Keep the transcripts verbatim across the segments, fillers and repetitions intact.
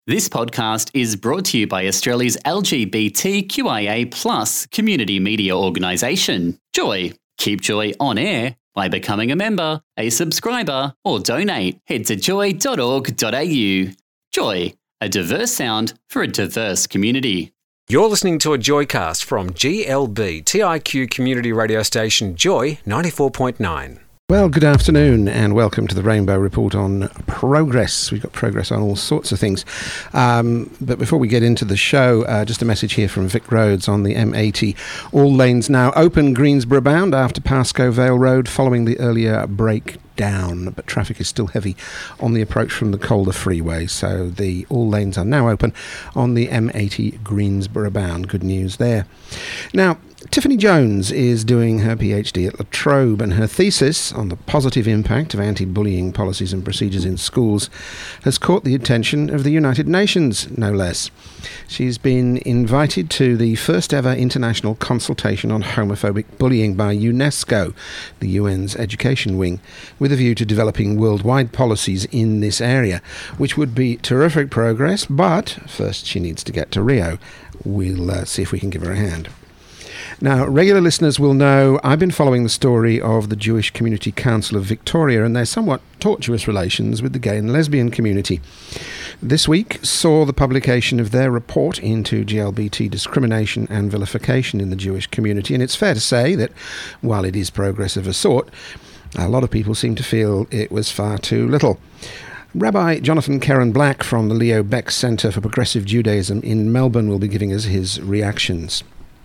This podcast is brought to you by Australia's L G B T Q I A plus community media organisation, Joy. Keep Joy on air by becoming a member, a subscriber, or donate. Head to joy dot org dot a u. Joy, a diverse sound for a diverse community. You're listening to a Joycast from G L B T I Q community radio station Joy ninety-four point nine. Well, good afternoon and welcome to the Rainbow Report on progress. We've got progress on all sorts of things. Um, but before we get into the show, uh, just a message here from Vic Roads on the M eighty. All lanes now open Greensborough bound after Pascoe Vale Road following the earlier breakdown. But traffic is still heavy on the approach from the Calder Freeway. So the all lanes are now open on the M eighty Greensborough bound. Good news there. Now, Tiffany Jones is doing her PhD at La Trobe, and her thesis on the positive impact of anti-bullying policies and procedures in schools has caught the attention of the United Nations, no less. She's been invited to the first ever international consultation on homophobic bullying by UNESCO, the U N's education wing, with a view to developing worldwide policies in this area, which would be terrific progress, but first she needs to get to Rio. We'll uh, see if we can give her a hand. Now, regular listeners will know I've been following the story of the Jewish Community Council of Victoria and their somewhat tortuous relations with the gay and lesbian community. This week saw the publication of their report into G L B T discrimination and vilification in the Jewish community, and it's fair to say that while it is progress of a sort, a lot of people seem to feel it was far too little. Rabbi Jonathan Karen Black from the Leo Beck Centre for Progressive Judaism in Melbourne will be giving us his reactions.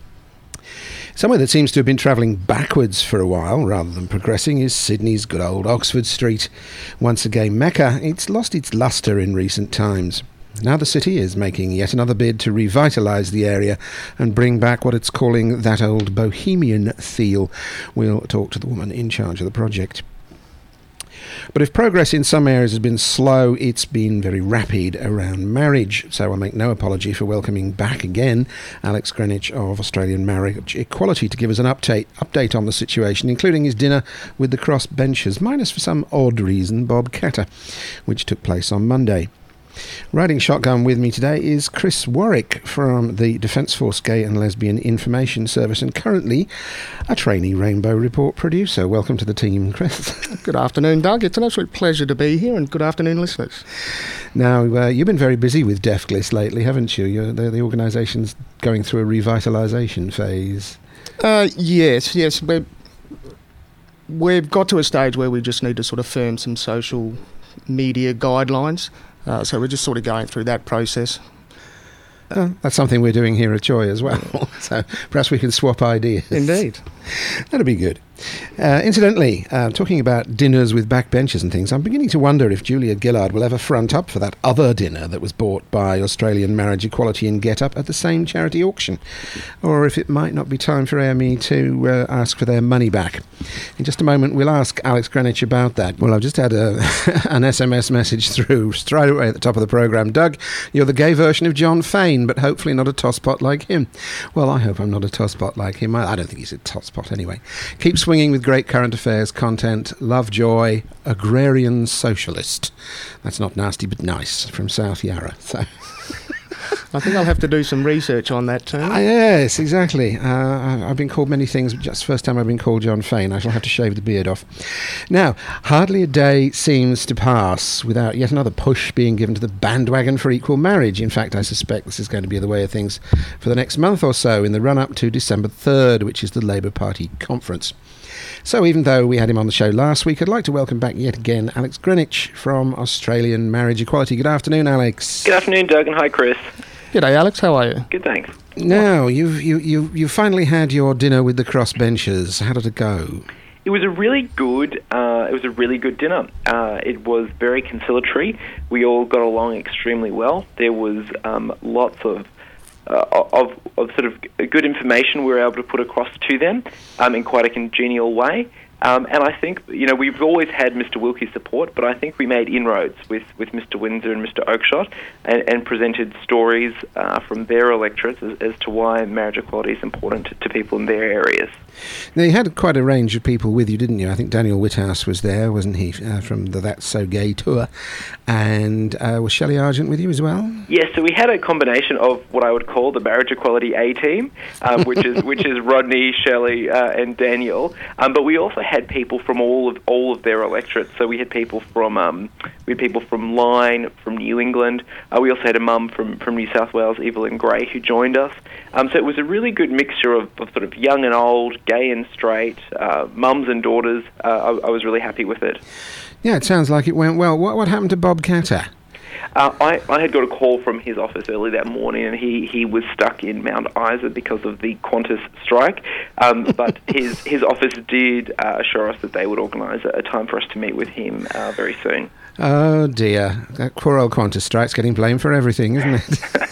Somewhere that seems to have been travelling backwards for a while rather than progressing is Sydney's good old Oxford Street. Once a gay mecca, it's lost its lustre in recent times. Now the city is making yet another bid to revitalise the area and bring back what it's calling that old bohemian feel. We'll talk to the woman in charge of the project. But if progress in some areas has been slow, it's been very rapid around marriage. So I make no apology for welcoming back again Alex Greenwich of Australian Marriage Equality to give us an update update on the situation, including his dinner with the crossbenchers, minus for some odd reason Bob Catter, which took place on Monday. Riding shotgun with me today is Chris Warwick from the Defence Force Gay and Lesbian Information Service and currently a trainee Rainbow Report producer. Welcome to the team, Chris. Good afternoon, Doug. It's an absolute pleasure to be here, and good afternoon, listeners. Now, uh, you've been very busy with DEFGLIS lately, haven't you? You're, the, the organisation's going through a revitalisation phase. Uh, yes, yes. We're, we've got to a stage where we just need to sort of firm some social media guidelines. Uh, so we're just sort of going through that process. Uh, that's something we're doing here at Joy as well. So perhaps we can swap ideas. Indeed. That'd be good. Uh, incidentally, uh, talking about dinners with backbenchers and things, I'm beginning to wonder if Julia Gillard will ever front up for that other dinner that was bought by Australian Marriage Equality and Get Up at the same charity auction, or if it might not be time for A M E to uh, ask for their money back. In just a moment, we'll ask Alex Greenwich about that. Well, I've just had a, an S M S message through straight away at the top of the programme. Doug, you're the gay version of John Fane, but hopefully not a tosspot like him. Well, I hope I'm not a tosspot like him. I, I don't think he's a tosspot anyway. Keep swinging with great current affairs content. Love, joy, agrarian socialist. That's not nasty but nice, from South Yarra. So I think I'll have to do some research on that term. Uh, yes, exactly. Uh, I've been called many things, but just the first time I've been called John Fane. I shall have to shave the beard off. Now, hardly a day seems to pass without yet another push being given to the bandwagon for equal marriage. In fact, I suspect this is going to be the way of things for the next month or so in the run-up to December third, which is the Labour Party conference. So even though we had him on the show last week, I'd like to welcome back yet again Alex Greenwich from Australian Marriage Equality. Good afternoon, Alex. Good afternoon, Doug, and hi, Chris. G'day, Alex. How are you? Good, thanks. Now, you've you you you finally had your dinner with the crossbenchers. How did it go? It was a really good. Uh, it was a really good dinner. Uh, it was very conciliatory. We all got along extremely well. There was um, lots of. Uh, of, of sort of good information we were able to put across to them um, in quite a congenial way. Um, and I think, you know, we've always had Mister Wilkie's support, but I think we made inroads with, with Mister Windsor and Mister Oakeshott and, and presented stories uh, from their electorates as, as to why marriage equality is important to, to people in their areas. Now, you had quite a range of people with you, didn't you? I think Daniel Whithouse was there, wasn't he, uh, from the That's So Gay tour. And uh, was Shelley Argent with you as well? Yes, so we had a combination of what I would call the Marriage Equality A-team, um, which is which is Rodney, Shelley, uh, and Daniel. Um, but we also had people from all of all of their electorates. So we had people from um, we had people from Lyne, from New England. Uh, we also had a mum from, from New South Wales, Evelyn Gray, who joined us. Um, so it was a really good mixture of, of sort of young and old, gay and straight, uh, mums and daughters. Uh, I, I was really happy with it. Yeah, it sounds like it went well. What what happened to Bob Catter? Uh, I, I had got a call from his office early that morning, and he, he was stuck in Mount Isa because of the Qantas strike. Um, but his his office did uh, assure us that they would organise a, a time for us to meet with him uh, very soon. Oh dear, that poor old Qantas strike's getting blamed for everything, isn't it?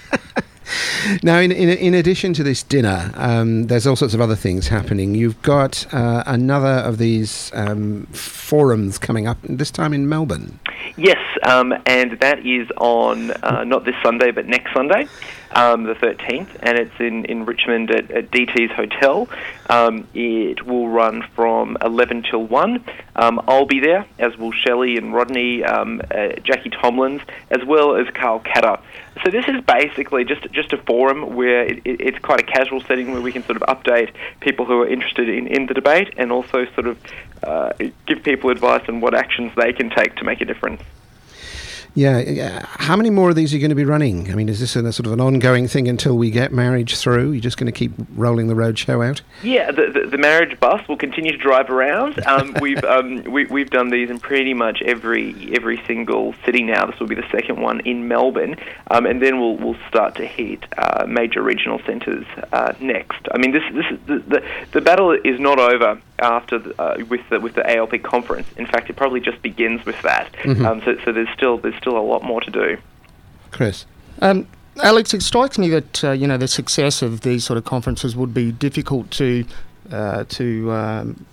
Now, in, in in addition to this dinner, um, there's all sorts of other things happening. You've got uh, another of these um, forums coming up, this time in Melbourne. Yes, um, and that is on uh, not this Sunday, but next Sunday, um, the thirteenth, and it's in, in Richmond at, at D T's Hotel. Um, it will run from eleven till one. Um, I'll be there, as will Shelley and Rodney, um, uh, Jackie Tomlins, as well as Carl Catter. So this is basically just just a forum where it, it, it's quite a casual setting where we can sort of update people who are interested in, in the debate and also sort of uh, give people advice on what actions they can take to make a difference. Yeah, yeah. How many more of these are you going to be running? I mean, is this a sort of an ongoing thing until we get marriage through? You're just going to keep rolling the roadshow out? Yeah, the, the the marriage bus will continue to drive around. Um, we've um, we, we've done these in pretty much every every single city now. This will be the second one in Melbourne, um, and then we'll we'll start to hit uh, major regional centres uh, next. I mean, this this is the, the the battle is not over after the, uh, with the with the A L P conference. In fact, it probably just begins with that. Mm-hmm. Um, so so there's still there's still a lot more to do. Chris? Um, Alex, it strikes me that uh, you know the success of these sort of conferences would be difficult to uh, to um,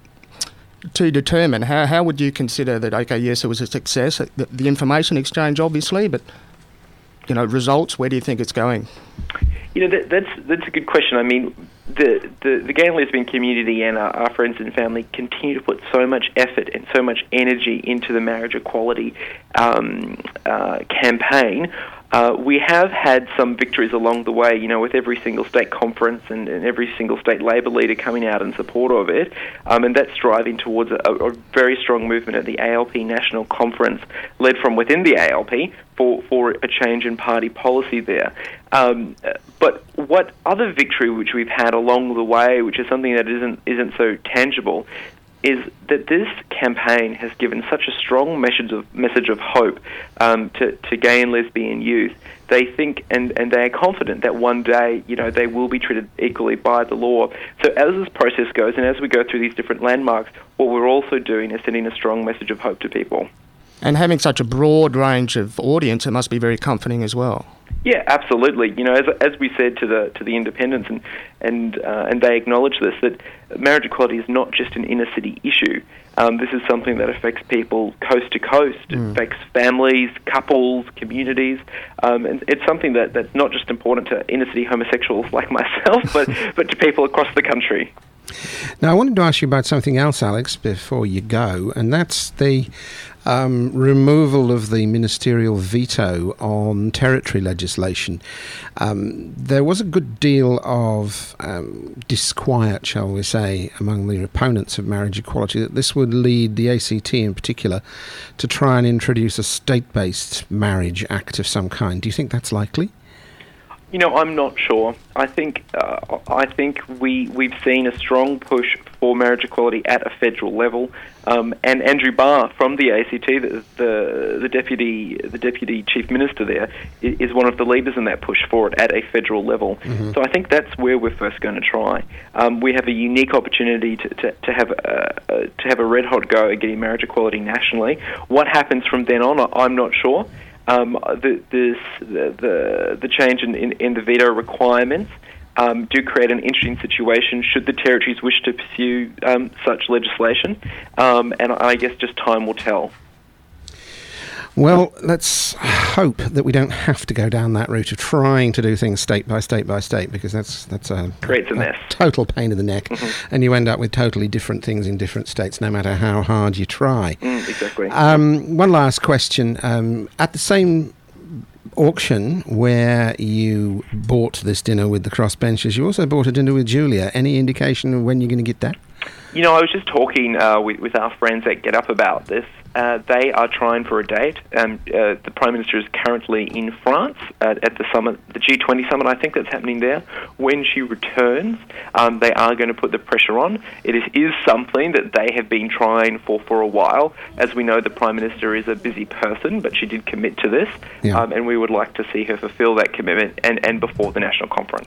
to determine. How how would you consider that? Okay, yes, it was a success. The, the information exchange, obviously, but you know, results. Where do you think it's going? You know, that, that's that's a good question. I mean, the, the, the gay and lesbian community and our, our friends and family continue to put so much effort and so much energy into the marriage equality um, uh, campaign. Uh, we have had some victories along the way, you know, with every single state conference and, and every single state Labor leader coming out in support of it, um, and that's driving towards a, a very strong movement at the A L P National Conference, led from within the A L P, for, for a change in party policy there. Um, but what other victory which we've had along the way, which is something that isn't isn't so tangible, is that this campaign has given such a strong message of message of hope um, to, to gay and lesbian youth. They think and, and they are confident that one day, you know, they will be treated equally by the law. So as this process goes and as we go through these different landmarks, what we're also doing is sending a strong message of hope to people. And having such a broad range of audience, it must be very comforting as well. Yeah, absolutely. You know, as as we said to the to the independents, and and uh, and they acknowledge this, that marriage equality is not just an inner city issue. Um, this is something that affects people coast to coast. Mm. It affects families, couples, communities, um, and it's something that, that's not just important to inner city homosexuals like myself, but but to people across the country. Now, I wanted to ask you about something else, Alex, before you go, and that's the um, removal of the ministerial veto on territory legislation. Um, there was a good deal of um, disquiet, shall we say, among the opponents of marriage equality, that this would lead the A C T in particular to try and introduce a state-based marriage act of some kind. Do you think that's likely? You know, I'm not sure. I think uh, I think we we've seen a strong push for marriage equality at a federal level, um, and Andrew Barr from the A C T, the, the the deputy the deputy chief minister there, is one of the leaders in that push for it at a federal level. Mm-hmm. So I think that's where we're first going to try. Um, we have a unique opportunity to to, to have a, uh, to have a red hot go at getting marriage equality nationally. What happens from then on, I'm not sure. Um, the, this, the, the the change in, in, in the veto requirements um, do create an interesting situation should the territories wish to pursue um, such legislation. Um, and I guess just time will tell. Well, let's hope that we don't have to go down that route of trying to do things state by state by state, because that's that's a, creates a, a mess. total pain in the neck, mm-hmm. and you end up with totally different things in different states, no matter how hard you try. Mm, exactly. Um, one last question: um, at the same auction where you bought this dinner with the crossbenchers, you also bought a dinner with Julia. Any indication of when you're going to get that? You know, I was just talking uh, with, with our friends at Get Up about this. Uh, they are trying for a date. Um, uh, the Prime Minister is currently in France uh, at the summit, the G twenty summit, I think that's happening there. When she returns, um, they are going to put the pressure on. It is, is something that they have been trying for for a while. As we know, the Prime Minister is a busy person, but she did commit to this, yeah. um, and we would like to see her fulfil that commitment and, and before the National Conference.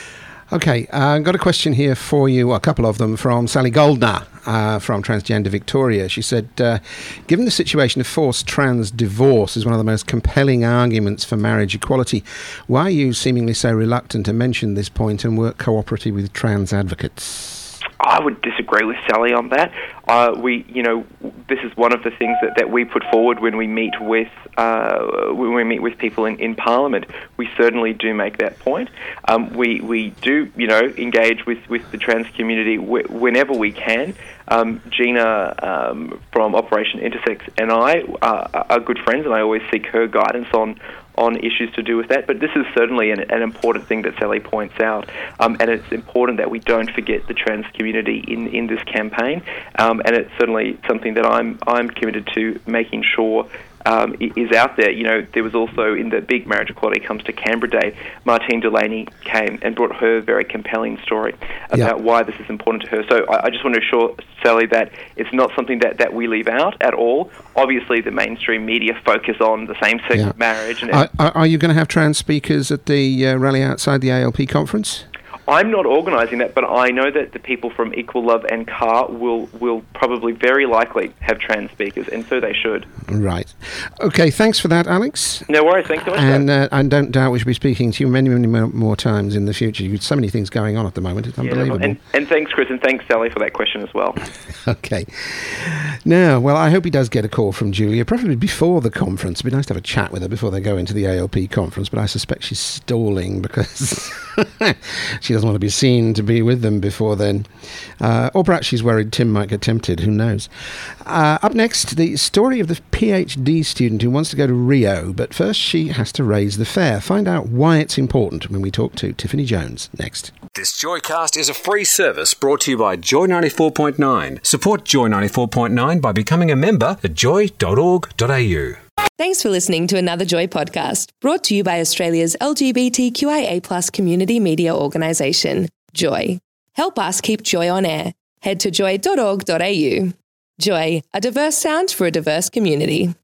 Okay, uh, I've got a question here for you, a couple of them, from Sally Goldner uh, from Transgender Victoria. She said, uh, given the situation of forced trans divorce is one of the most compelling arguments for marriage equality, why are you seemingly so reluctant to mention this point and work cooperatively with trans advocates? I would disagree with Sally on that. Uh, we, you know, this is one of the things that, that we put forward when we meet with uh, when we meet with people in, in Parliament. We certainly do make that point. Um, we we do, you know, engage with, with the trans community w- whenever we can. Um, Gina um, from Operation Intersex and I uh, are good friends, and I always seek her guidance on. on issues to do with that, but this is certainly an, an important thing that Sally points out, um, and it's important that we don't forget the trans community in, in this campaign, um, and it's certainly something that I'm I'm committed to making sure um, is out there. You know, there was also in the big Marriage Equality Comes to Canberra Day, Martine Delaney came and brought her very compelling story about yeah. why this is important to her. So I, I just want to assure Sally that it's not something that, that we leave out at all. Obviously, the mainstream media focus on the same-sex yeah. marriage. And are, are you going to have trans speakers at the uh, rally outside the A L P conference? I'm not organising that, but I know that the people from Equal Love and C A R will will probably very likely have trans speakers, and so they should. Right. Okay, thanks for that, Alex. No worries, thanks so much. And uh, I don't doubt we should be speaking to you many, many more times in the future. You've got so many things going on at the moment, it's yeah, unbelievable. And, and thanks, Chris, and thanks, Sally, for that question as well. Okay. Now, well, I hope he does get a call from Julia, probably before the conference. It'd be nice to have a chat with her before they go into the A L P conference, but I suspect she's stalling because she doesn't want to be seen to be with them before then. Uh, or perhaps she's worried Tim might get tempted, who knows. Uh, up next, the story of the PhD student who wants to go to Rio, but first she has to raise the fare. Find out why it's important when we talk to Tiffany Jones next. This Joycast is a free service brought to you by Joy ninety-four point nine. Support Joy ninety-four point nine by becoming a member at joy dot org dot a u. Thanks for listening to another Joy podcast, brought to you by Australia's L G B T Q I A plus community media organisation, Joy. Help us keep Joy on air. Head to joy dot org dot a u. Joy, a diverse sound for a diverse community.